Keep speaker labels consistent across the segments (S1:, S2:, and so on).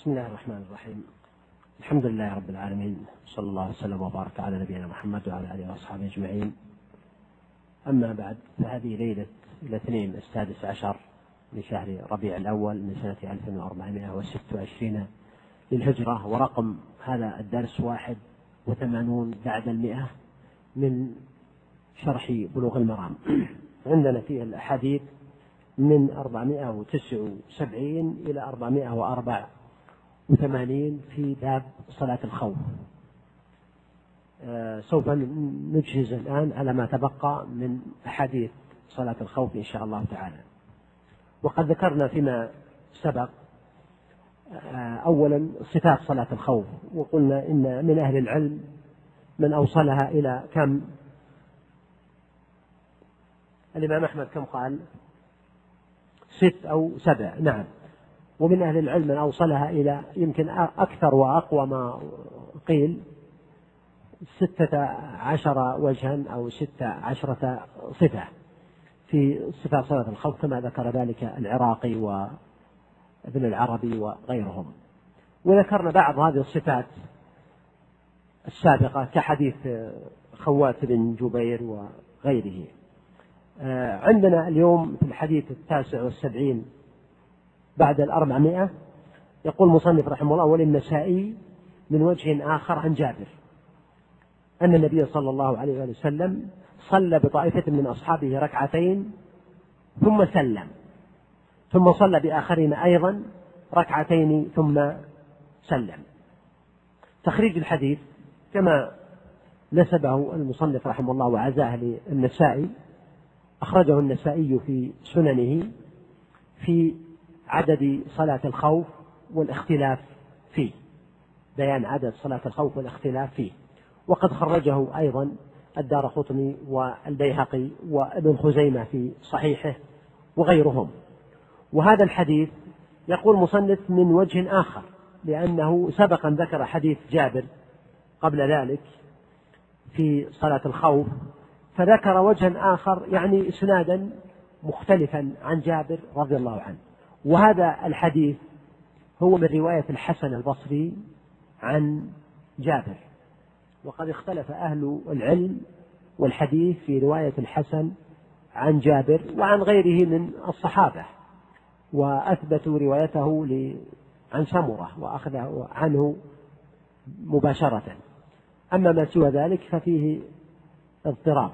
S1: بسم الله الرحمن الرحيم. الحمد لله رب العالمين، صلى الله وسلم وبارك على نبينا محمد وعلى آله وأصحابه أجمعين. أما بعد، فهذه ليلة الاثنين 16 من شهر ربيع الأول من سنة 1426 للهجرة، ورقم هذا الدرس 81 بعد 100 من شرح بلوغ المرام. عندنا فيه الأحاديث من 479 إلى 484 في باب صلاة الخوف. سوف نجهز الآن على ما تبقى من أحاديث صلاة الخوف إن شاء الله تعالى. وقد ذكرنا فيما سبق أولا صفات صلاة الخوف، وقلنا إن من أهل العلم من أوصلها إلى كم؟ الإمام أحمد كم قال؟ 6 أو 7. نعم. ومن أهل العلم من أوصلها إلى يمكن أكثر وأقوى ما قيل 16 وجها أو 16 صفة في صفات صلاة الخوف، كما ذكر ذلك العراقي وابن العربي وغيرهم. وذكرنا بعض هذه الصفات السابقة كحديث خوات بن جبير وغيره. عندنا اليوم في الحديث 79 بعد 400 يقول مصنف رحمه الله: وللنسائي من وجه آخر عن جابر أن النبي صلى الله عليه وسلم صلى بطائفة من أصحابه ركعتين ثم سلم، ثم صلى بآخرين أيضا ركعتين ثم سلم. تخريج الحديث كما نسبه المصنف رحمه الله وعزاه للنسائي، أخرجه النسائي في سننه في عدد صلاة الخوف والاختلاف فيه، بيان عدد صلاة الخوف والاختلاف فيه. وقد خرجه أيضا الدارقطني والبيهقي وابن خزيمة في صحيحه وغيرهم. وهذا الحديث يقول مصنف من وجه آخر، لأنه سبقا ذكر حديث جابر قبل ذلك في صلاة الخوف، فذكر وجها آخر يعني إسنادا مختلفا عن جابر رضي الله عنه. وهذا الحديث هو من رواية الحسن البصري عن جابر، وقد اختلف أهل العلم والحديث في رواية الحسن عن جابر وعن غيره من الصحابة، وأثبتوا روايته عن سمرة وأخذه عنه مباشرة. أما ما سوى ذلك ففيه اضطراب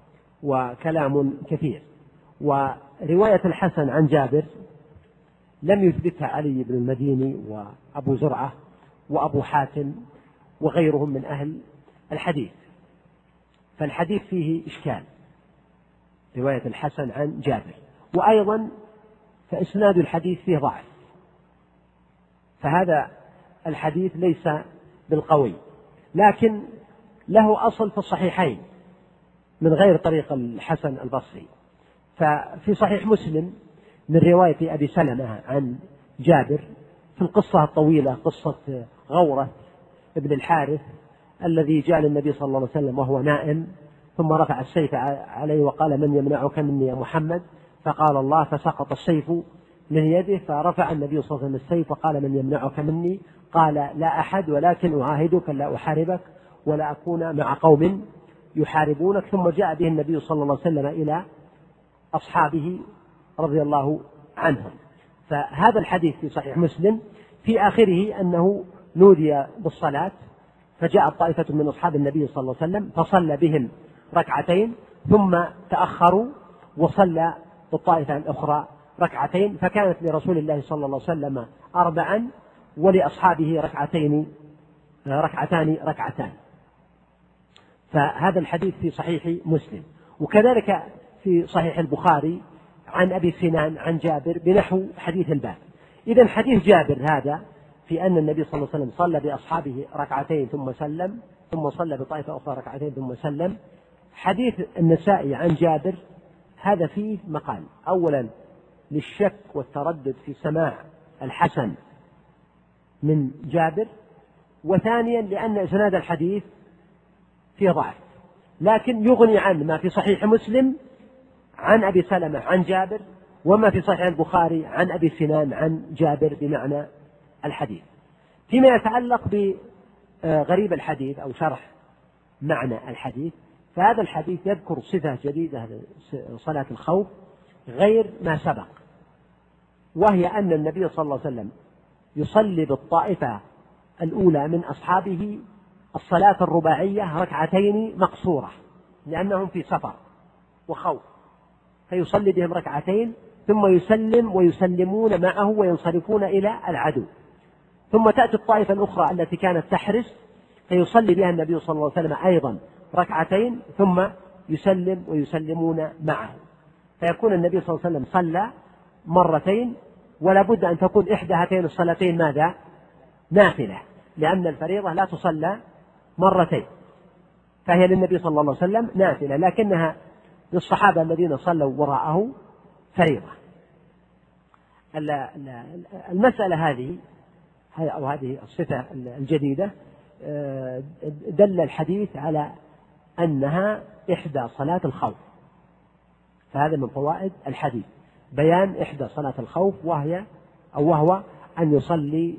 S1: وكلام كثير. ورواية الحسن عن جابر لم يثبتها علي بن المديني وأبو زرعة وأبو حاتم وغيرهم من أهل الحديث، فالحديث فيه إشكال، رواية الحسن عن جابر. وأيضا فإسناد الحديث فيه ضعف، فهذا الحديث ليس بالقوي، لكن له أصل في الصحيحين من غير طريق الحسن البصري. ففي صحيح مسلم من رواية أبي سلمة عن جابر في القصة الطويلة، قصة غورة ابن الحارث الذي جاء للنبي صلى الله عليه وسلم وهو نائم، ثم رفع السيف عليه وقال: من يمنعك مني يا محمد؟ فقال الله، فسقط السيف من يده، فرفع النبي صلى الله عليه وسلم السيف وقال: من يمنعك مني؟ قال: لا أحد، ولكن أعاهدك لا أحاربك ولا أكون مع قوم يحاربونك. ثم جاء به النبي صلى الله عليه وسلم إلى أصحابه رضي الله عنهم. فهذا الحديث في صحيح مسلم في آخره أنه نودي بالصلاة، فجاءت طائفة من أصحاب النبي صلى الله عليه وسلم فصلى بهم ركعتين، ثم تأخروا وصلى بالطائفة الأخرى ركعتين، فكانت لرسول الله صلى الله عليه وسلم 4 ولأصحابه ركعتان. فهذا الحديث في صحيح مسلم. وكذلك في صحيح البخاري عن أبي سنان عن جابر بنحو حديث الباب. إذن حديث جابر هذا في أن النبي صلى الله عليه وسلم صلى بأصحابه ركعتين ثم سلم، ثم صلى بطائفة أخرى ركعتين ثم سلم. حديث النسائي عن جابر هذا فيه مقال: أولا للشك والتردد في سماع الحسن من جابر، وثانيا لأن إسناد الحديث فيه ضعف، لكن يغني عن ما في صحيح مسلم عن أبي سلمة عن جابر، وما في صحيح البخاري عن أبي سنان عن جابر بمعنى الحديث. فيما يتعلق بغريب الحديث أو شرح معنى الحديث، فهذا الحديث يذكر صفة جديدة لصلاة الخوف غير ما سبق، وهي أن النبي صلى الله عليه وسلم يصلي بالطائفة الأولى من أصحابه الصلاة الرباعية ركعتين مقصورة لأنهم في سفر وخوف، فيصلي بهم ركعتين ثم يسلم ويسلمون معه وينصرفون إلى العدو، ثم تأتي الطائفة الأخرى التي كانت تحرس فيصلي بها النبي صلى الله عليه وسلم أيضا ركعتين ثم يسلم ويسلمون معه، فيكون النبي صلى الله عليه وسلم صلى مرتين، ولا بد أن تكون إحدى هاتين الصلاتين ماذا؟ نافلة، لأن الفريضة لا تصلى مرتين، فهي للنبي صلى الله عليه وسلم نافلة، لكنها للصحابة الذين صلوا وراءه فريضة. المسألة هذه أو هذه الصفة الجديدة دل الحديث على أنها إحدى صلاة الخوف، فهذا من فوائد الحديث بيان إحدى صلاة الخوف، وهو أن يصلي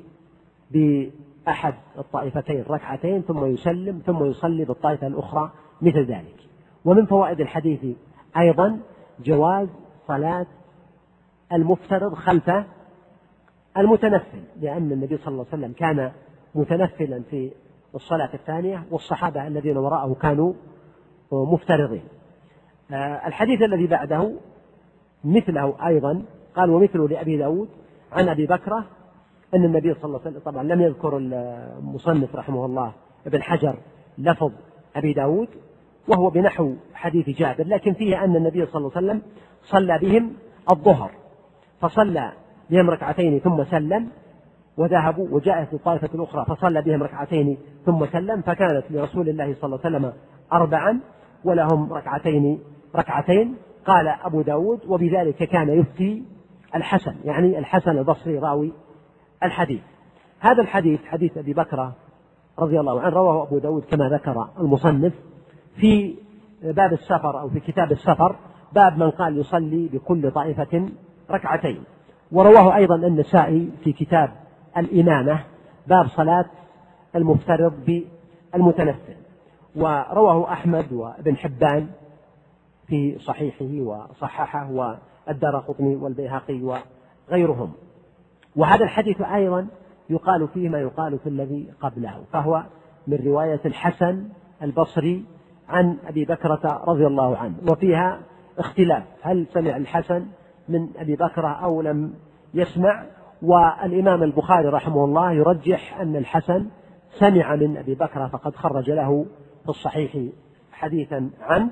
S1: بأحد الطائفتين ركعتين ثم يسلم ثم يصلي بالطائفة الأخرى مثل ذلك. ومن فوائد الحديث أيضا جواز صلاة المفترض خلف المتنفل، لأن النبي صلى الله عليه وسلم كان متنفلا في الصلاة الثانية، والصحابة الذين وراءه كانوا مفترضين. الحديث الذي بعده مثله أيضا، قال ومثله لأبي داود عن أبي بكرة أن النبي صلى الله عليه وسلم، طبعا لم يذكر المصنف رحمه الله ابن حجر لفظ أبي داود وهو بنحو حديث جابر، لكن فيه أن النبي صلى الله عليه وسلم صلى بهم الظهر، فصلى بهم ركعتين ثم سلم وذهبوا، وجاءت الطائفة الأخرى فصلى بهم ركعتين ثم سلم، فكانت لرسول الله صلى الله عليه وسلم 4 ولهم ركعتين. قال أبو داود وبذلك كان يفتي الحسن، يعني الحسن البصري راوي الحديث. هذا الحديث حديث أبي بكرة رضي الله عنه رواه أبو داود كما ذكر المصنف في باب السفر أو في كتاب السفر، باب من قال يصلي بكل طائفة ركعتين، ورواه أيضا النسائي في كتاب الإمامة باب صلاة المفترض بالمتنفل، ورواه أحمد وابن حبان في صحيحه وصححه والدارقطني والبيهقي وغيرهم. وهذا الحديث أيضا يقال فيه ما يقال في الذي قبله، فهو من رواية الحسن البصري عن أبي بكرة رضي الله عنه، وفيها اختلاف هل سمع الحسن من أبي بكرة أو لم يسمع، والإمام البخاري رحمه الله يرجح أن الحسن سمع من أبي بكرة، فقد خرج له في الصحيح حديثا عنه،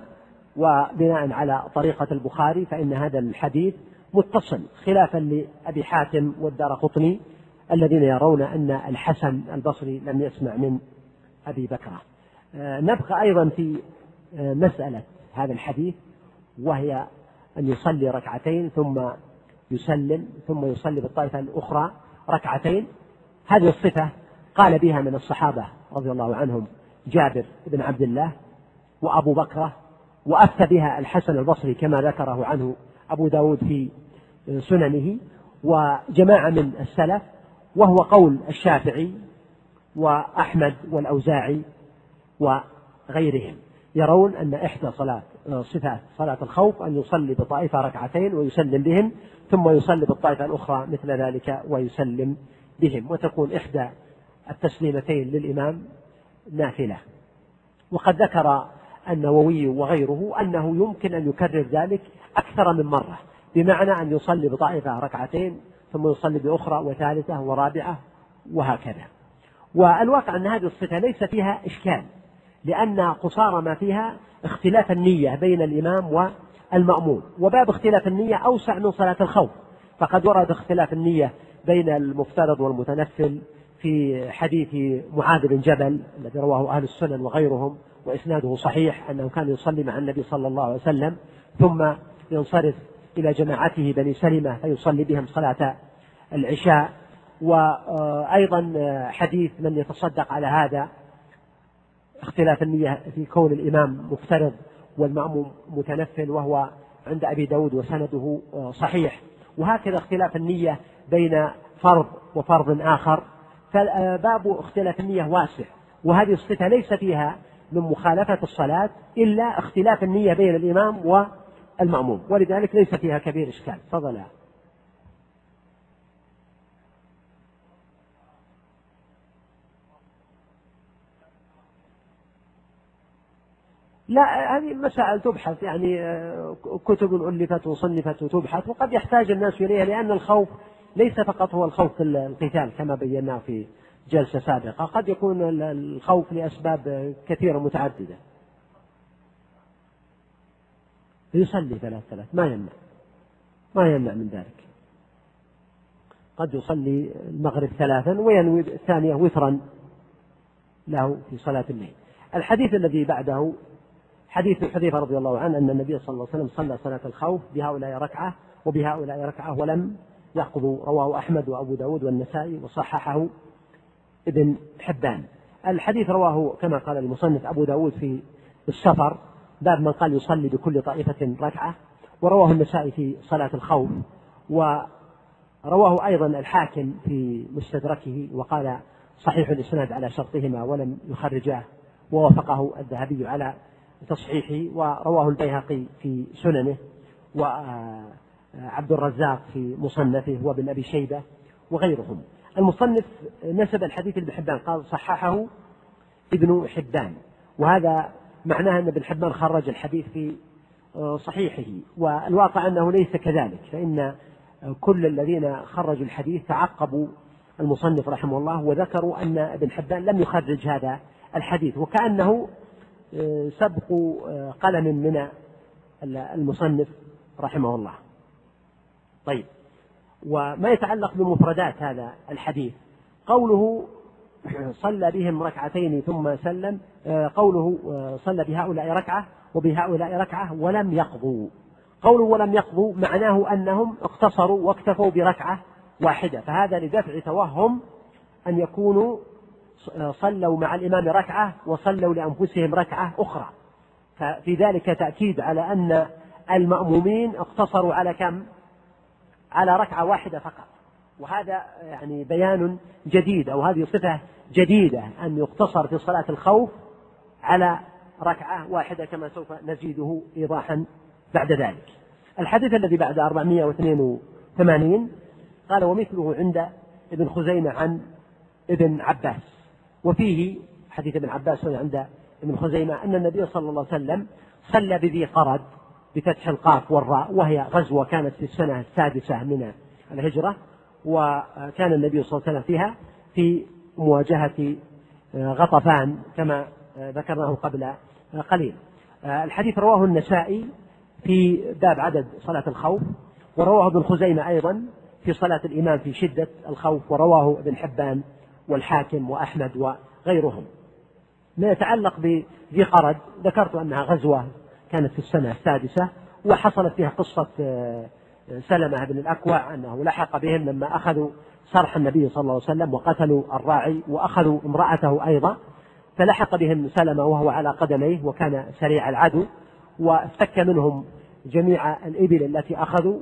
S1: وبناء على طريقة البخاري فإن هذا الحديث متصل، خلافا لأبي حاتم والدارقطني الذين يرون أن الحسن البصري لم يسمع من أبي بكرة. نبقى أيضا في مسألة هذا الحديث، وهي أن يصلي ركعتين ثم يسلم ثم يصلي بالطائفة الأخرى ركعتين. هذه الصفة قال بها من الصحابة رضي الله عنهم جابر بن عبد الله وأبو بكرة، وأفتى بها الحسن البصري كما ذكره عنه أبو داود في سننه وجماعة من السلف، وهو قول الشافعي وأحمد والأوزاعي وغيرهم، يرون أن إحدى صفات صلاة الخوف أن يصلي بطائفة ركعتين ويسلم بهم ثم يصلي بالطائفة الأخرى مثل ذلك ويسلم بهم، وتكون إحدى التسليمتين للإمام نافلة. وقد ذكر النووي وغيره أنه يمكن أن يكرر ذلك أكثر من مرة، بمعنى أن يصلي بطائفة ركعتين ثم يصلي بأخرى وثالثة ورابعة وهكذا. والواقع أن هذه الصفة ليس فيها إشكال، لأن قصار ما فيها اختلاف النية بين الإمام والمأموم، وباب اختلاف النية أوسع من صلاة الخوف، فقد ورد اختلاف النية بين المفترض والمتنفل في حديث معاذ بن جبل الذي رواه أهل السنن وغيرهم وإسناده صحيح، أنه كان يصلي مع النبي صلى الله عليه وسلم ثم ينصرف إلى جماعته بني سلمة فيصلي بهم صلاة العشاء. وأيضا حديث من يتصدق على هذا اختلاف النية في كون الإمام مفترض والمأموم متنفل، وهو عند أبي داود وسنده صحيح. وهكذا اختلاف النية بين فرض وفرض آخر فباب اختلاف النية واسع، وهذه الصفة ليس فيها من مخالفة الصلاة إلا اختلاف النية بين الإمام والمأموم، ولذلك ليس فيها كبير إشكال. تفضل. لا، هذه مسائل تبحث، يعني كتب ألفت وصنفت وتبحث، وقد يحتاج الناس إليها، لأن الخوف ليس فقط هو الخوف القتال كما بيناه في جلسة سابقة، قد يكون الخوف لأسباب كثيرة متعددة. يصلي 3 ما يمنع من ذلك، قد يصلي المغرب 3 وينوي الثانية وترا له في صلاة الليل. الحديث الذي بعده حديث حذيفة رضي الله عنه أن النبي صلى الله عليه وسلم صلى صلاة الخوف بهؤلاء ركعة وبهؤلاء ركعة ولم يقضوا، رواه أحمد وأبو داود والنسائي وصححه ابن حبان. الحديث رواه كما قال المصنف أبو داود في السفر، باب من قال يصلي بكل طائفة ركعة، ورواه النسائي في صلاة الخوف، ورواه أيضا الحاكم في مستدركه وقال صحيح الإسناد على شرطهما ولم يخرجاه، ووافقه الذهبي على تصحيحه، ورواه البيهقي في سننه وعبد الرزاق في مصنفه وابن أبي شيبة وغيرهم. المصنف نسب الحديث لابن حبان، قال صححه ابن حبان، وهذا معناه أن ابن حبان خرج الحديث في صحيحه، والواقع أنه ليس كذلك، فإن كل الذين خرجوا الحديث تعقبوا المصنف رحمه الله وذكروا أن ابن حبان لم يخرج هذا الحديث، وكأنه سبق قلم من المصنف رحمه الله. طيب، وما يتعلق بمفردات هذا الحديث، قوله صلى بهم ركعتين ثم سلم، قوله صلى بهؤلاء ركعة وبهؤلاء ركعة ولم يقضوا، قوله ولم يقضوا معناه أنهم اقتصروا واكتفوا بركعة واحدة، فهذا لدفع توهم أن يكونوا صلوا مع الإمام ركعة وصلوا لأنفسهم ركعة أخرى، ففي ذلك تأكيد على أن المأمومين اقتصروا على كم؟ على ركعة واحدة فقط، وهذا يعني بيان جديد، أو هذه صفة جديدة أن يقتصر في صلاة الخوف على ركعة واحدة، كما سوف نزيده إيضاحا بعد ذلك. الحديث الذي بعد 482 قال ومثله عند ابن خزيمة عن ابن عباس، وفيه حديث ابن عباس عند ابن خزيمة أن النبي صلى الله عليه وسلم صلى بذي قرد بفتح القاف والراء، وهي غزوة كانت في السنة السادسة من الهجرة، وكان النبي صلى الله عليه وسلم فيها في مواجهة غطفان كما ذكرناه قبل قليل. الحديث رواه النسائي في باب عدد صلاة الخوف، ورواه ابن خزيمة أيضا في صلاة الإمام في شدة الخوف، ورواه ابن حبان والحاكم وأحمد وغيرهم. ما يتعلق بذي قرد ذكرت أنها غزوة كانت في السنة السادسة، وحصلت فيها قصة سلمة بن الأكوع أنه لحق بهم لما أخذوا صرح النبي صلى الله عليه وسلم وقتلوا الراعي وأخذوا امرأته أيضا، فلحق بهم سلمة وهو على قدميه وكان سريع العدو، وافتك منهم جميع الإبل التي أخذوا،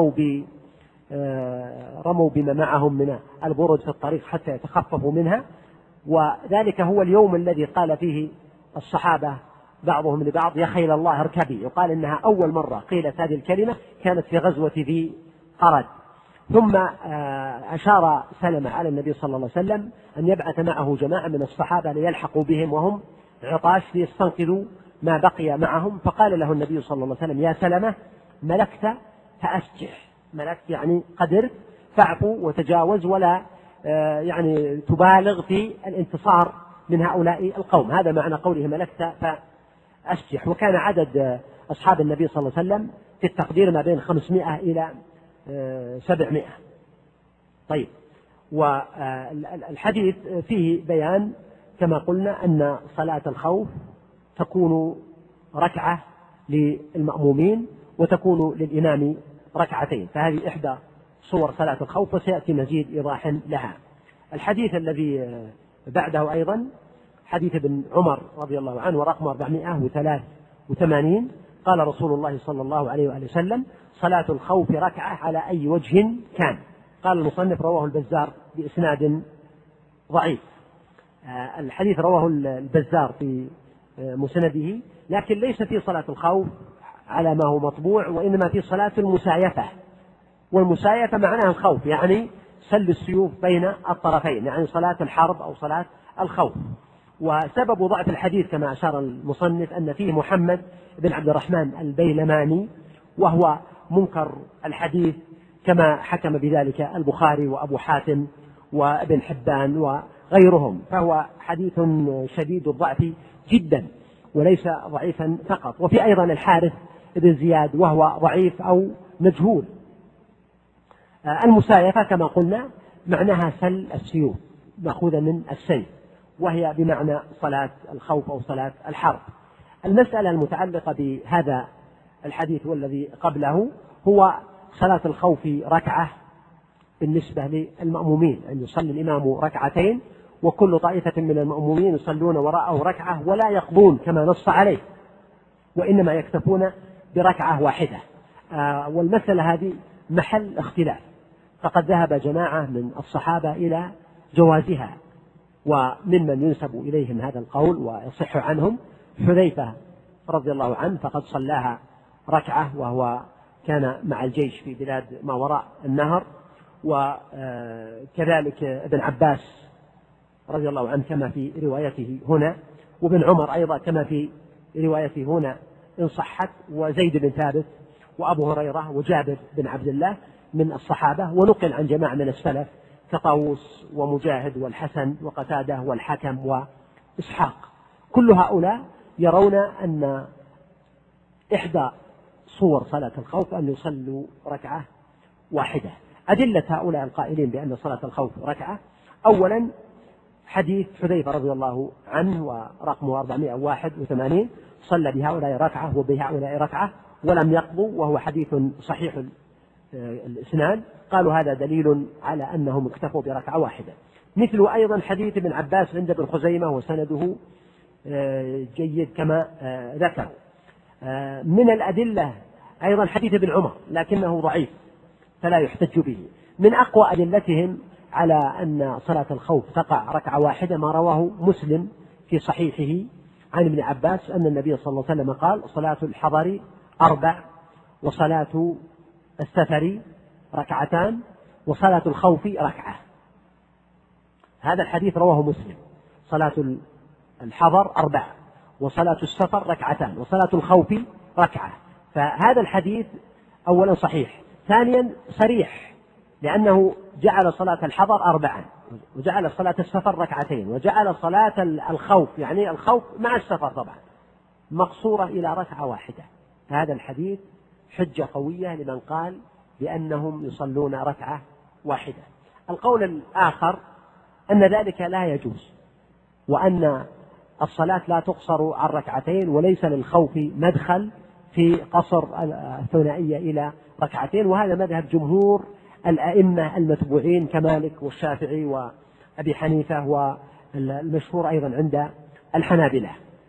S1: رموا بما معهم من البرد في الطريق حتى يتخففوا منها. وذلك هو اليوم الذي قال فيه الصحابة بعضهم لبعض يا خيل الله اركبي، يقال إنها أول مرة قيلت هذه الكلمة كانت في غزوة ذي قرد. ثم أشار سلمة على النبي صلى الله عليه وسلم أن يبعث معه جماعة من الصحابة ليلحقوا بهم وهم عطاش ليستنقذوا ما بقي معهم، فقال له النبي صلى الله عليه وسلم يا سلمة ملكت فأسجح، ملكت يعني قدرت فاعفو وتجاوز، ولا يعني تبالغ في الانتصار من هؤلاء القوم، هذا معنى قوله ملكت فأسجح. وكان عدد أصحاب النبي صلى الله عليه وسلم في التقدير ما بين 500 إلى 700. طيب، والحديث فيه بيان كما قلنا أن صلاة الخوف تكون ركعة للمأمومين وتكون للإمام ركعتين، فهذه إحدى صور صلاة الخوف، وسيأتي مزيد إيضاح لها. الحديث الذي بعده أيضا حديث ابن عمر رضي الله عنه ورقم 483 قال رسول الله صلى الله عليه وآله وسلم صلاة الخوف ركعة على أي وجه كان. قال المصنف رواه البزار بإسناد ضعيف. الحديث رواه البزار في مسنده، لكن ليس في صلاة الخوف على ما هو مطبوع، وإنما في صلاة المسايفة، والمسايفة معناها الخوف، يعني سل السيوف بين الطرفين، يعني صلاة الحرب أو صلاة الخوف. وسبب ضعف الحديث كما أشار المصنف أن فيه محمد بن عبد الرحمن البيلماني، وهو منكر الحديث كما حكم بذلك البخاري وأبو حاتم وابن حبان وغيرهم، فهو حديث شديد الضعف جدا وليس ضعيفا فقط. وفي أيضا الحارث بن زياد وهو ضعيف أو مجهول. المسايفة كما قلنا معناها سل السيوف مأخوذة من السيف، وهي بمعنى صلاة الخوف أو صلاة الحرب. المسألة المتعلقة بهذا الحديث والذي قبله هو صلاة الخوف ركعة بالنسبة للمأمومين، أن يصلي الإمام ركعتين وكل طائفة من المأمومين يصلون وراءه ركعة ولا يقضون كما نص عليه، وإنما يكتفون بركعة واحدة. والمسألة هذه محل اختلاف، فقد ذهب جماعة من الصحابة إلى جوازها، وممن ينسب إليهم هذا القول ويصح عنهم حذيفة رضي الله عنه، فقد صلاها ركعة وهو كان مع الجيش في بلاد ما وراء النهر، وكذلك ابن عباس رضي الله عنه كما في روايته هنا، وابن عمر أيضا كما في روايته هنا إن صحت، وزيد بن ثابت وأبو هريرة وجابر بن عبد الله من الصحابة. ونقل عن جماعة من السلف كطاووس ومجاهد والحسن وقتادة والحكم وإسحاق، كل هؤلاء يرون أن إحدى صور صلاة الخوف أن يصلوا ركعة واحدة. أدلة هؤلاء القائلين بأن صلاة الخوف ركعة: أولا حديث حذيفة رضي الله عنه ورقمه 481، صلى بهؤلاء ركعة وبهؤلاء ركعة ولم يقضوا، وهو حديث صحيح الإسناد. قالوا هذا دليل على أنهم اكتفوا بركعة واحدة. مثل أيضا حديث ابن عباس عند ابن خزيمة وسنده جيد كما ذكر. من الأدلة أيضا حديث ابن عمر لكنه ضعيف فلا يحتج به. من أقوى أدلتهم على أن صلاة الخوف تقع ركعة واحدة ما رواه مسلم في صحيحه عن ابن عباس أن النبي صلى الله عليه وسلم قال: صلاة الحضر 4، وصلاة السفر 2، وصلاة الخوف ركعة. هذا الحديث رواه مسلم: صلاة الحضر 4، وصلاة السفر 2، وصلاة الخوف ركعة. فهذا الحديث أولا صحيح، ثانيا صريح، لأنه جعل صلاة الحضر 4، وجعل صلاة السفر 2، وجعل صلاة الخوف يعني الخوف مع السفر طبعا مقصورة إلى ركعة واحدة. هذا الحديث حجة قوية لمن قال بأنهم يصلون ركعة واحدة. القول الآخر أن ذلك لا يجوز، وأن الصلاة لا تقصر عن 2، وليس للخوف مدخل في قصر الثنائية إلى 2، وهذا مذهب جمهور الأئمة المتبوعين كمالك والشافعي وأبي حنيفة، والمشهور أيضا عند الحنابلة.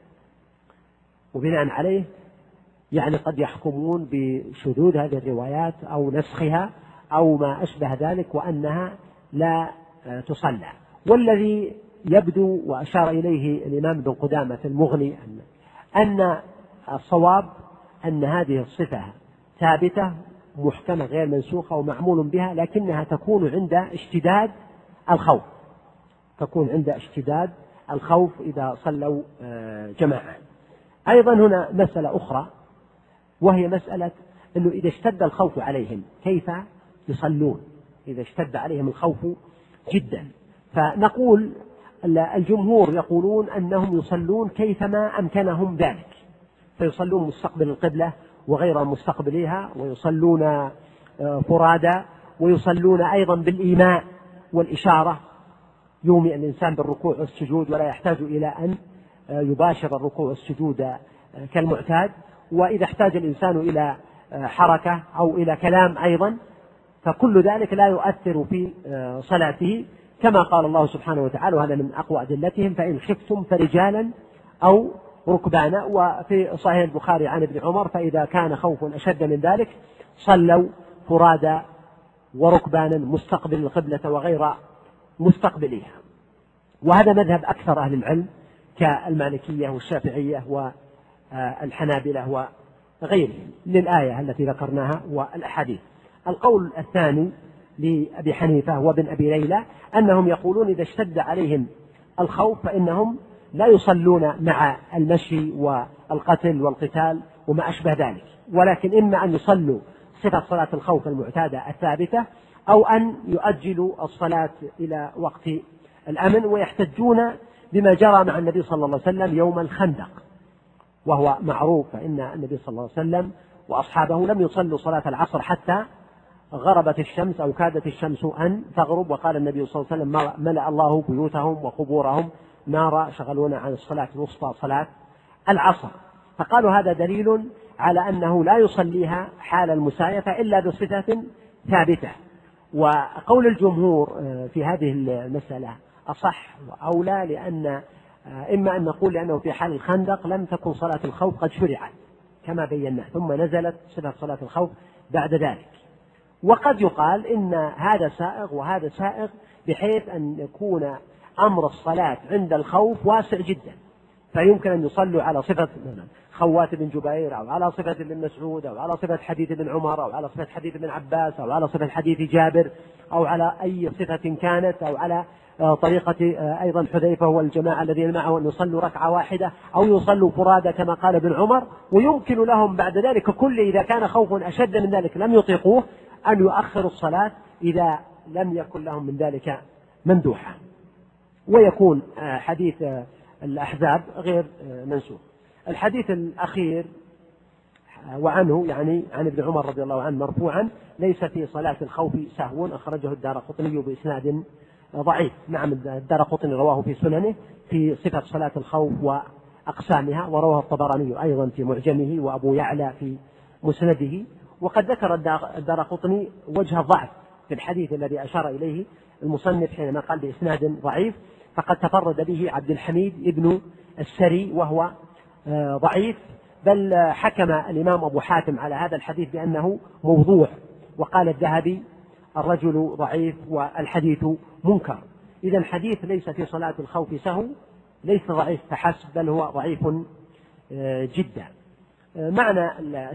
S1: وبناء عليه يعني قد يحكمون بشذوذ هذه الروايات أو نسخها أو ما أشبه ذلك، وأنها لا تصلى. والذي يبدو وأشار إليه الإمام ابن قدامة في المغني أن الصواب أن هذه الصفة ثابتة محكمة غير منسوخة ومعمول بها، لكنها تكون عند اشتداد الخوف، تكون عند اشتداد الخوف إذا صلوا جماعة. أيضا هنا مسألة أخرى، وهي مسألة أنه إذا اشتد الخوف عليهم كيف يصلون، إذا اشتد عليهم الخوف جدا. فنقول الجمهور يقولون أنهم يصلون كيفما أمكنهم ذلك، فيصلون مستقبل القبلة وغير مستقبلها، ويصلون فرادى، ويصلون أيضا بالإيماء والإشارة، يومئ الإنسان بالركوع والسجود ولا يحتاج إلى أن يباشر الركوع والسجود كالمعتاد. وإذا احتاج الإنسان إلى حركة أو إلى كلام أيضا، فكل ذلك لا يؤثر في صلاته، كما قال الله سبحانه وتعالى، وهذا من أقوى أدلتهم: فإن خفتم فرجالا أو ركبانا. وفي صحيح البخاري عن ابن عمر: فإذا كان خوف أشد من ذلك صلوا فرادى وركبانا مستقبل القبلة وغير مستقبلها. وهذا مذهب أكثر أهل العلم كالمالكية والشافعية والحنابلة وغيرهم للآية التي ذكرناها والأحاديث. القول الثاني لأبي حنيفة وابن أبي ليلى أنهم يقولون إذا اشتد عليهم الخوف فإنهم لا يصلون مع المشي والقتل والقتال وما أشبه ذلك، ولكن إما أن يصلوا صفة صلاة الخوف المعتادة الثابتة أو أن يؤجلوا الصلاة إلى وقت الأمن، ويحتجون بما جرى مع النبي صلى الله عليه وسلم يوم الخندق، وهو معروف فإن النبي صلى الله عليه وسلم وأصحابه لم يصلوا صلاة العصر حتى غربت الشمس أو كادت الشمس أن تغرب، وقال النبي صلى الله عليه وسلم ملأ الله بيوتهم وقبورهم نارا شغلون عن الصلاة الوسطى صلاة العصر. فقالوا هذا دليل على أنه لا يصليها حال المسايفة إلا بصفة ثابتة. وقول الجمهور في هذه المسألة أصح وأولى، لأن إما أن نقول لأنه في حال الخندق لم تكن صلاة الخوف قد شرعت كما بينا، ثم نزلت صفة صلاة الخوف بعد ذلك. وقد يقال إن هذا سائغ وهذا سائغ، بحيث أن يكون أمر الصلاة عند الخوف واسع جدا، فيمكن أن يصلوا على صفة خوات بن جبير أو على صفة ابن مسعود أو على صفة حديث ابن عمر أو على صفة حديث ابن عباس أو على صفة حديث جابر أو على أي صفة كانت، أو على طريقة أيضا حذيفة والجماعة الذين معه أن يصلوا ركعة واحدة أو يصلوا فرادى كما قال ابن عمر. ويمكن لهم بعد ذلك كل إذا كان خوف أشد من ذلك لم يطيقوه أن يؤخروا الصلاة إذا لم يكن لهم من ذلك مندوحة، ويكون حديث الأحزاب غير منسوخ. الحديث الأخير وعنه يعني عن ابن عمر رضي الله عنه مرفوعا: ليس في صلاة الخوف سهو، أخرجه الدارقطني بإسناد ضعيف. نعم، الدارقطني رواه في سننه في صفة صلاة الخوف وأقسامها، ورواه الطبراني أيضا في معجمه وأبو يعلى في مسنده. وقد ذكر الدارقطني وجه الضعف في الحديث الذي أشار إليه المصنف حينما قال بإسناد ضعيف، فقد تفرد به عبد الحميد ابن السري وهو ضعيف، بل حكم الإمام أبو حاتم على هذا الحديث بأنه موضوع، وقال الذهبي الرجل ضعيف والحديث منكر. إذا الحديث ليس في صلاة الخوف سهو ليس ضعيف فحسب، بل هو ضعيف جدا. معنى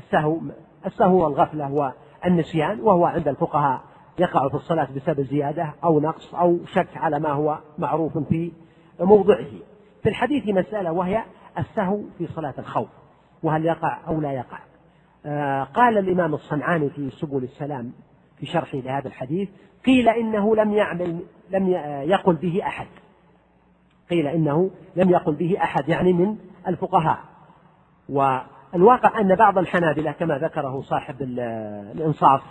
S1: السهو والغفلة والنسيان، وهو عند الفقهاء يقع في الصلاة بسبب زيادة أو نقص أو شك على ما هو معروف في موضعه. في الحديث مسألة وهي السهو في صلاة الخوف، وهل يقع أو لا يقع. قال الإمام الصنعاني في سبل السلام في شرحه لهذا الحديث: قيل إنه لم يقل به أحد، قيل إنه لم يقل به أحد يعني من الفقهاء. والواقع أن بعض الحنابلة كما ذكره صاحب الإنصاف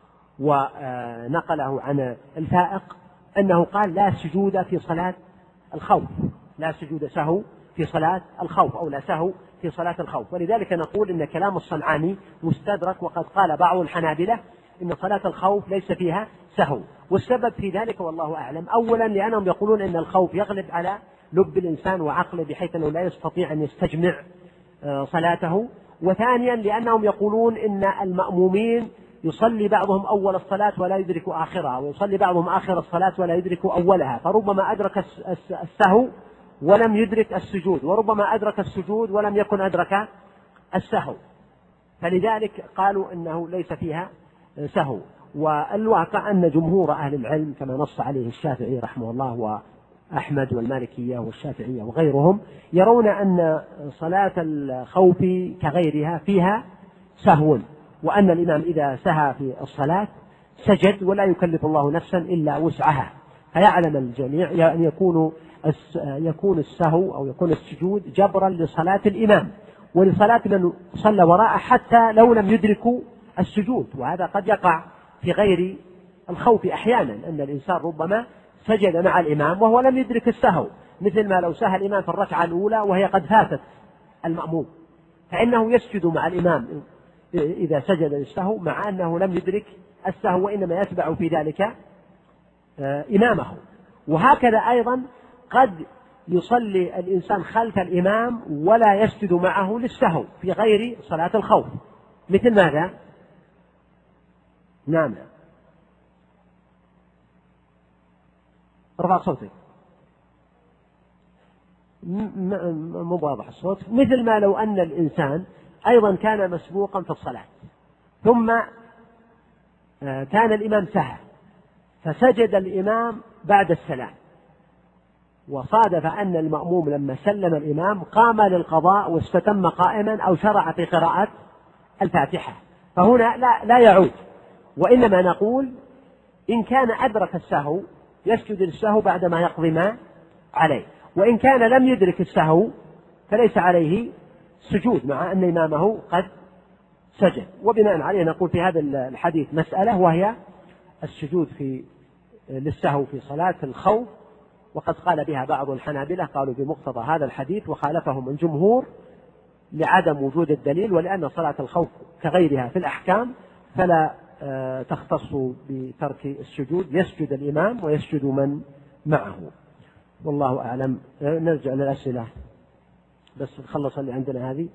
S1: ونقله عن الفائق أنه قال لا سجود في صلاة الخوف، لا سجود سهو في صلاة الخوف أو لا سهو في صلاة الخوف. ولذلك نقول إن كلام الصنعاني مستدرك، وقد قال بعض الحنابلة إن صلاة الخوف ليس فيها سهو. والسبب في ذلك والله أعلم، أولا لأنهم يقولون إن الخوف يغلب على لب الإنسان وعقله بحيث أنه لا يستطيع أن يستجمع صلاته، وثانيا لأنهم يقولون إن المأمومين يصلي بعضهم أول الصلاة ولا يدرك آخرها، ويصلي بعضهم آخر الصلاة ولا يدرك أولها، فربما أدرك السهو ولم يدرك السجود، وربما أدرك السجود ولم يكن أدرك السهو، فلذلك قالوا إنه ليس فيها سهو. والواقع أن جمهور أهل العلم كما نص عليه الشافعي رحمه الله وأحمد والمالكية والشافعية وغيرهم يرون أن صلاة الخوف كغيرها فيها سهو، وأن الإمام إذا سهى في الصلاة سجد ولا يكلف الله نفسا إلا وسعها، فيعلم الجميع أن يكون السهو أو يكون السجود جبرا لصلاة الإمام ولصلاة من صلى وراءه حتى لو لم يدركوا السجود. وهذا قد يقع في غير الخوف أحيانا، أن الإنسان ربما سجد مع الإمام وهو لم يدرك السهو، مثل ما لو سهى الإمام في الركعة الأولى وهي قد فاتت المأموم، فإنه يسجد مع الإمام إذا سجد للسهو مع أنه لم يدرك السهو، وإنما يتبع في ذلك إمامه. وهكذا أيضا قد يصلي الإنسان خلف الإمام ولا يسجد معه للسهو في غير صلاة الخوف، مثل ماذا؟ نعم، ارفع صوتك. مو واضح الصوت، مثل ما لو أن الإنسان أيضا كان مسبوقا في الصلاة ثم كان الإمام سهى فسجد الإمام بعد السلام، وصادف أن المأموم لما سلم الإمام قام للقضاء واستتم قائما أو شرع في قراءة الفاتحة، فهنا لا يعود، وإنما نقول إن كان أدرك السهو يسجد للسهو بعدما يقضي ما عليه، وإن كان لم يدرك السهو فليس عليه سجود مع أن إمامه قد سجد. وبناء عليه نقول في هذا الحديث مسألة، وهي السجود للسهو في صلاة الخوف، وقد قال بها بعض الحنابلة، قالوا بمقتضى هذا الحديث، وخالفهم الجمهور لعدم وجود الدليل، ولأن صلاة الخوف كغيرها في الأحكام فلا تختص بترك السجود، يسجد الإمام ويسجد من معه، والله أعلم. نرجع للأسئلة بس نخلص اللي عندنا هذه.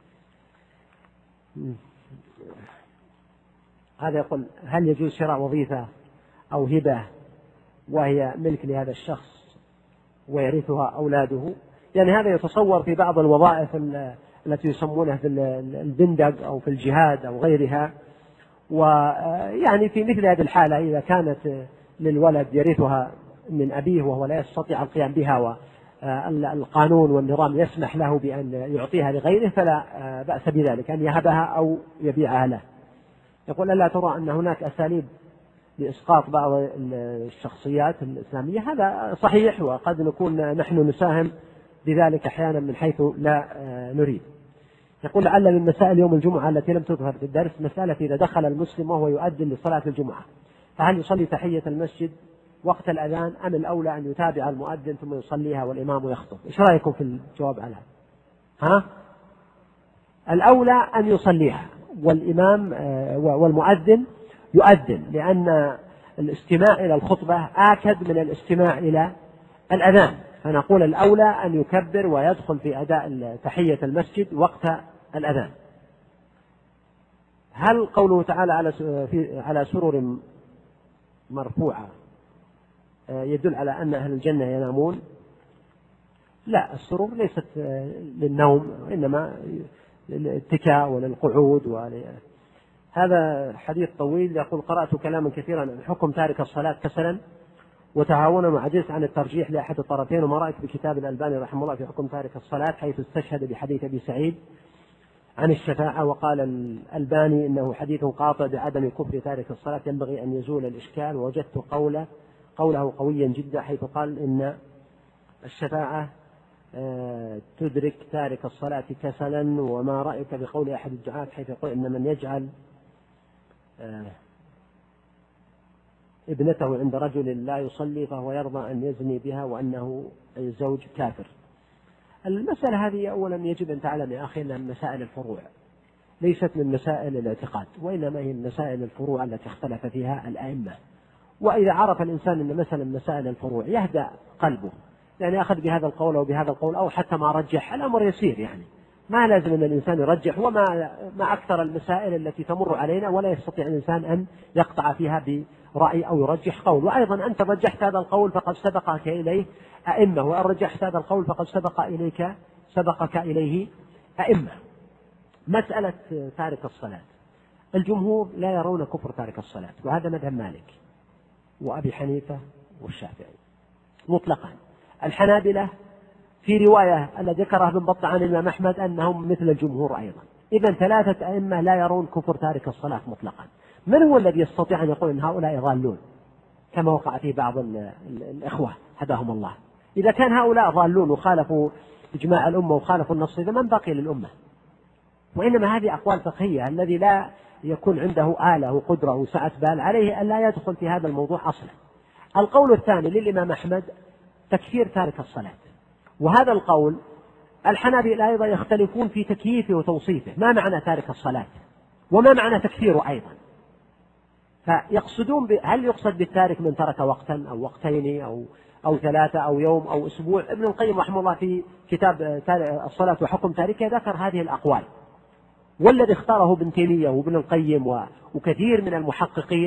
S1: هذا يقول: هل يجوز شراء وظيفة أو هبة وهي ملك لهذا الشخص ويرثها أولاده؟ يعني هذا يتصور في بعض الوظائف التي يسمونها في البندق أو في الجهاد أو غيرها، ويعني في مثل هذه الحالة إذا كانت للولد يرثها من أبيه وهو لا يستطيع القيام بها والقانون والنظام يسمح له بأن يعطيها لغيره فلا بأس بذلك، أن يهبها أو يبيعها له. يقول: ألا ترى أن هناك أساليب لإسقاط بعض الشخصيات الإسلامية؟ هذا صحيح، وقد نكون نحن نساهم بذلك أحيانا من حيث لا نريد. يقول: لعل من مسائل يوم الجمعة التي لم تظهر في الدرس مسألة إذا دخل المسلم وهو يؤذن لصلاة الجمعة فهل يصلي تحية المسجد وقت الأذان أم الأولى أن يتابع المؤذن ثم يصليها والإمام يخطب؟ إيش رأيكم في الجواب على هذا؟ الأولى أن يصليها والإمام والمؤذن يؤذن، لأن الاستماع إلى الخطبة آكد من الاستماع إلى الأذان، فنقول الأولى أن يكبر ويدخل في أداء تحية المسجد وقت الأذان. هل قوله تعالى على سرر مرفوعة يدل على أن أهل الجنة ينامون؟ لا، السرور ليست للنوم، إنما للاتكاء وللقعود. هذا حديث طويل. يقول: قرأت كلاما كثيرا عن حكم تارك الصلاة كسلا وتهاونا وعجزت عن الترجيح لأحد الطرفين، وما رأيت بكتاب الألباني رحمه الله في حكم تارك الصلاة، حيث استشهد بحديث أبي سعيد عن الشفاعة، وقال الألباني إنه حديث قاطع بعدم كفر تارك الصلاة، ينبغي أن يزول الإشكال. ووجدت قوله قويا جدا، حيث قال إن الشفاعة تدرك تارك الصلاة كسلا. وما رأيك بقول أحد الدعاة حيث يقول إن من يجعل ابنته عند رجل لا يصلي فهو يرضى أن يزني بها وأنه زوج كافر؟ المسألة هذه أولا يجب أن تعلم يا أخي أنها من مسائل الفروع، ليست من مسائل الاعتقاد، وإنما هي من مسائل الفروع التي اختلف فيها الأئمة. وإذا عرف الإنسان أن مثلا مسائل الفروع يهدأ قلبه، يعني أخذ بهذا القول أو بهذا القول أو حتى ما رجح، الأمر يسير، يعني ما لازم أن الإنسان يرجح. وما أكثر المسائل التي تمر علينا ولا يستطيع الإنسان أن يقطع فيها برأي أو يرجح قول. وأيضا أنت رجحت هذا القول فقد سبقك إليه أئمة، وأن رجحت هذا القول فقد سبقك إليه أئمة. مسألة تارك الصلاة، الجمهور لا يرون كفر تارك الصلاة، وهذا مذهب مالك وأبي حنيفة والشافعي مطلقا. الحنابلة في رواية التي ذكرها ابن بطة عن الإمام أحمد أنهم مثل الجمهور أيضا. إذن ثلاثة أئمة لا يرون كفر تارك الصلاة مطلقا. من هو الذي يستطيع أن يقول إن هؤلاء ضالون كما وقع في بعض الإخوة هداهم الله؟ إذا كان هؤلاء ضالون وخالفوا إجماع الأمة وخالفوا النص، إذا من بقي للأمة؟ وإنما هذه أقوال فقهية، الذي لا يكون عنده آلة وقدرة وسعة بال عليه أن لا يدخل في هذا الموضوع أصلا. القول الثاني للإمام أحمد تكفير تارك الصلاة، وهذا القول الحنابلة أيضا يختلفون في تكييفه وتوصيفه، ما معنى تارك الصلاة وما معنى تكفيره أيضا. فيقصدون هل يقصد بالتارك من ترك وقتا أو وقتين أو ثلاثة أو يوم أو أسبوع؟ ابن القيم رحمه الله في كتاب الصلاة وحكم تاركها ذكر هذه الأقوال، والذي اختاره ابن تيمية وابن القيم وكثير من المحققين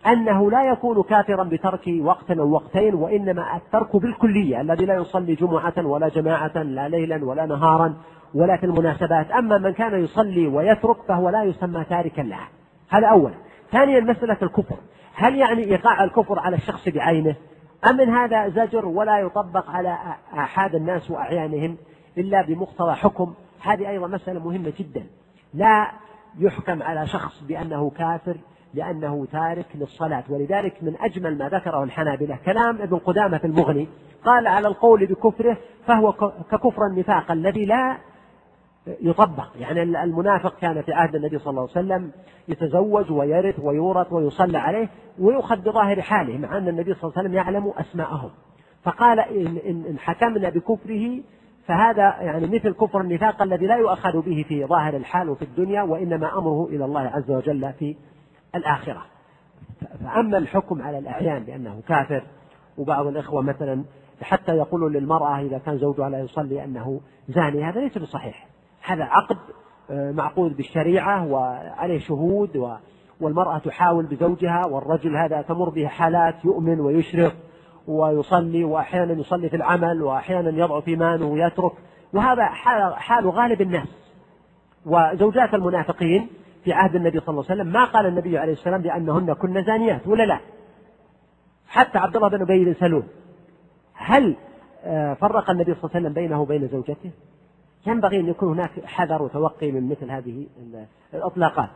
S1: أنه لا يكون كافرا بترك وقت أو وقتين، وإنما الترك بالكلية، الذي لا يصلي جمعة ولا جماعة لا ليلا ولا نهارا ولا في المناسبات. أما من كان يصلي ويترك فهو لا يسمى تاركا لها. هذا أولا. ثانيا مسألة الكفر، هل يعني إيقاع الكفر على الشخص بعينه، أم من هذا زجر ولا يطبق على آحاد الناس وأعيانهم إلا بمقتضى حكم؟ هذه أيضا مسألة مهمة جدا. لا يحكم على شخص بأنه كافر لأنه تارك للصلاة. ولذلك من أجمل ما ذكره الحنابلة كلام ابن قدامة في المغني، قال على القول بكفره فهو ككفر النفاق الذي لا يطبق. يعني المنافق كان في عهد النبي صلى الله عليه وسلم يتزوج ويرث ويورث ويصلى عليه ويؤخذ بظاهر حاله، مع أن النبي صلى الله عليه وسلم يعلم أسماءهم. فقال إن حكمنا بكفره فهذا يعني مثل كفر النفاق الذي لا يؤخذ به في ظاهر الحال وفي الدنيا، وإنما أمره إلى الله عز وجل في الآخرة. فأما الحكم على الأعيان بأنه كافر، وبعض الإخوة مثلا حتى يقولوا للمرأة إذا كان زوجها لا يصلي أنه زاني، هذا ليس بصحيح. هذا عقد معقود بالشريعة وعليه شهود، والمرأة تحاول بزوجها، والرجل هذا تمر به حالات يؤمن ويشرق ويصلي، وأحيانا يصلي في العمل وأحيانا يضعف إيمانه ويترك، وهذا حال غالب الناس. وزوجات المنافقين في عهد النبي صلى الله عليه وسلم ما قال النبي عليه السلام بأنهن كن زانيات ولا لا. حتى عبد الله بن أبي بن سلول هل فرق النبي صلى الله عليه وسلم بينه وبين زوجته؟ ينبغي أن يكون هناك حذر وتوقي من مثل هذه الإطلاقات.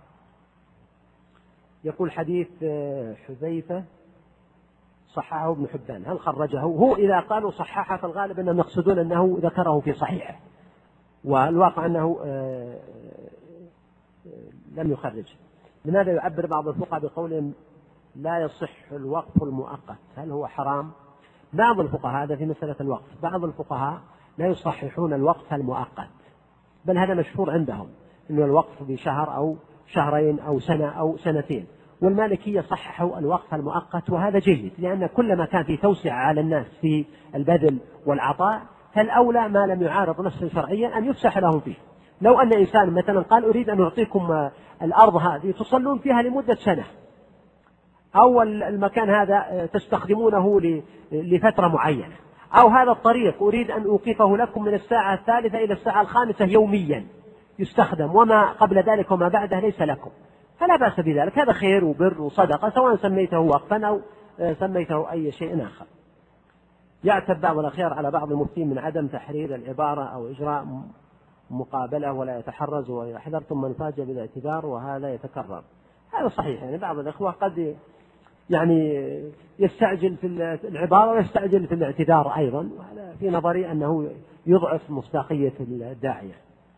S1: يقول حديث حذيفة صححه ابن حبان، هل خرجه؟ هو إذا قالوا صححه فالغالب أنهم يقصدون أنه ذكره في صحيحه، والواقع أنه لم يخرج. لماذا يعبر بعض الفقهاء بقولهم لا يصح الوقف المؤقت؟ هل هو حرام؟ بعض الفقهاء هذا في مسألة الوقف، بعض الفقهاء لا يصححون الوقف المؤقت، بل هذا مشهور عندهم أن الوقف بشهر أو شهرين أو سنة أو سنتين. والمالكية صححوا الوقف المؤقت، وهذا جيد، لأن كل ما كان في توسعة على الناس في البذل والعطاء فالأولى ما لم يعارض نصا شرعيا أن يفسح لهم فيه. لو أن إنسان مثلا قال أريد أن أعطيكم الأرض هذه تصلون فيها لمدة سنة، أو المكان هذا تستخدمونه لفترة معينة، أو هذا الطريق أريد أن أوقفه لكم من الساعة 3 إلى الساعة 5 يوميا يستخدم، وما قبل ذلك وما بعده ليس لكم، فلا بأس بذلك، هذا خير وبر وصدقة، سواء سميته وقفا أو سميته أي شيء آخر. يعتب بعض الأخيار على بعض المفتين من عدم تحرير العبارة أو إجراء مقابلة ولا يتحرز ويحذر ثم نفاجأ بالاعتذار، وهذا يتكرر. هذا صحيح، يعني بعض الإخوة قد يعني يستعجل في العبارة ويستعجل في الاعتذار أيضا، وهذا في نظري أنه يضعف مصداقية الداعية.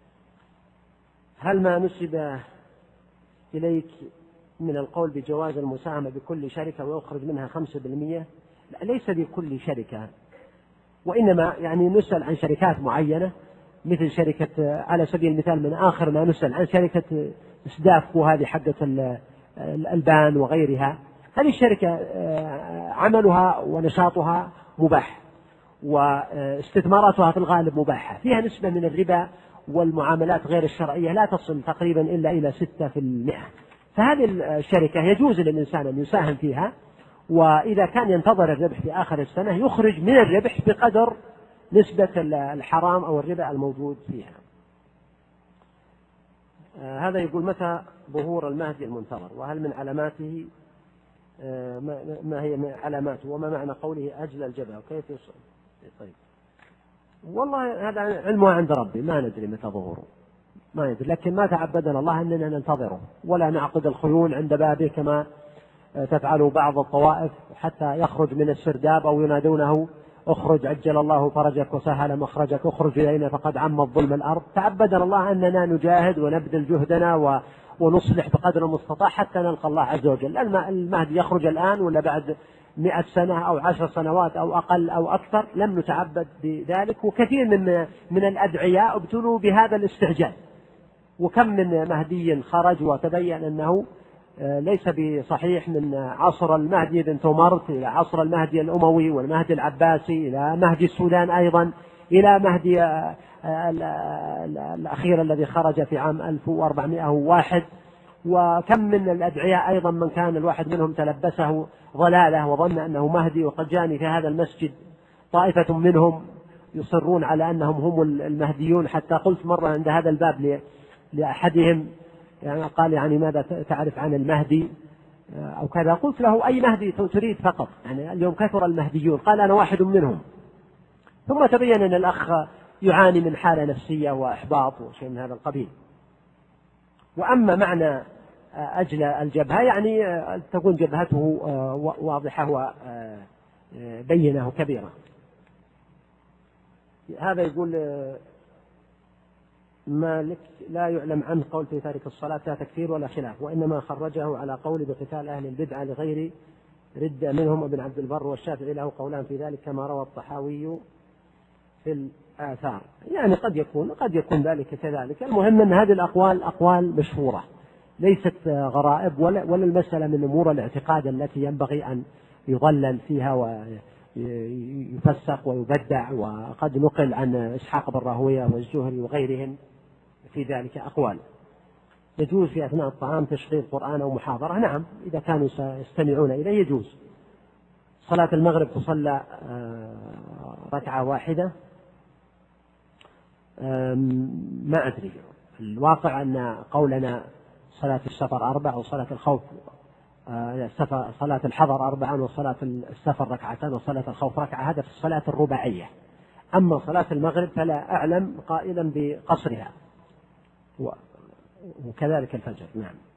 S1: هل ما نسب إليك من القول بجواز المساهمة بكل شركة ويخرج منها 5%؟ لا، ليس بكل شركة، وإنما يعني نسأل عن شركات معينة، مثل شركة على سبيل المثال من آخر ما نسأل عن شركة إسداف وهذه حقة الألبان وغيرها. هذه الشركة عملها ونشاطها مباح، واستثماراتها في الغالب مباحة، فيها نسبة من الربا والمعاملات غير الشرعية لا تصل تقريبا إلا إلى 6%. فهذه الشركة يجوز للإنسان أن يساهم فيها، وإذا كان ينتظر الربح في آخر السنة يخرج من الربح بقدر نسبة الحرام أو الربا الموجود فيها. هذا يقول متى ظهور المهدي المنتظر، وهل من علاماته ما هي من علاماته، وما معنى قوله أجل الجبهة وكيف يصل؟ طيب، والله هذا علمه عند ربي، ما ندري متى ظهوره، ما ندري، لكن ما تعبدنا الله أننا ننتظره ولا نعقد الخيول عند بابه كما تفعل بعض الطوائف حتى يخرج من السرداب أو ينادونه اخرج عجل الله فرجك وسهل مخرجك، اخرج إلينا فقد عم الظلم الأرض. تعبدنا الله أننا نجاهد ونبذل جهدنا ونصلح بقدر المستطاع حتى نلقى الله عز وجل. المهدي يخرج الآن ولا بعد 100 سنة أو 10 سنوات أو أقل أو أكثر، لم نتعبد بذلك. وكثير من الأدعياء ابتلوا بهذا الاستعجال، وكم من مهدي خرج وتبين أنه ليس بصحيح، من عصر المهدي بن تومرت إلى عصر المهدي الأموي والمهدي العباسي إلى مهدي السودان أيضا إلى مهدي الأخير الذي خرج في عام 1401، وكم من الأدعياء أيضا من كان الواحد منهم تلبسه ضلاله وظن أنه مهدي، وقد جاني في هذا المسجد طائفة منهم يصرون على أنهم هم المهديون، حتى قلت مرة عند هذا الباب لأحدهم يعني قال يعني ماذا تعرف عن المهدي أو كذا، قلت له أي مهدي تريد فقط، يعني اليوم كثر المهديون، قال أنا واحد منهم. ثم تبين أن الأخ يعاني من حالة نفسية وإحباط وشيء من هذا القبيل. وأما معنى أجل الجبهة يعني تكون جبهته واضحة وبينة وكبيرة. هذا يقول مالك لا يعلم عنه قول في تارك الصلاة لا تكفير ولا خلاف، وإنما خرجه على قول بقتال أهل البدعة لغير ردة منهم، ابن عبد البر والشافعي له قولان في ذلك كما روى الطحاوي في الآثار. يعني قد يكون ذلك كذلك. المهم أن هذه الأقوال أقوال مشهورة ليست غرائب، ولا المسألة من أمور الاعتقاد التي ينبغي أن يضلل فيها ويفسق ويبدع. وقد نقل عن إسحاق بن راهويه والزهري وغيرهم في ذلك أقوال. يجوز في أثناء الطعام تشغيل قرآن أو محاضرة، نعم إذا كانوا يستمعون إليه يجوز. صلاة المغرب تصلى ركعة واحدة، ما أدري، الواقع أن قولنا صلاة السفر 4 وصلاة الخوف صلاة الحضر 4 وصلاة السفر 2 وصلاة الخوف ركعة، هذا في الصلاة الرباعية. أما صلاة المغرب فلا أعلم قائلا بقصرها، وكذلك الفجر. نعم.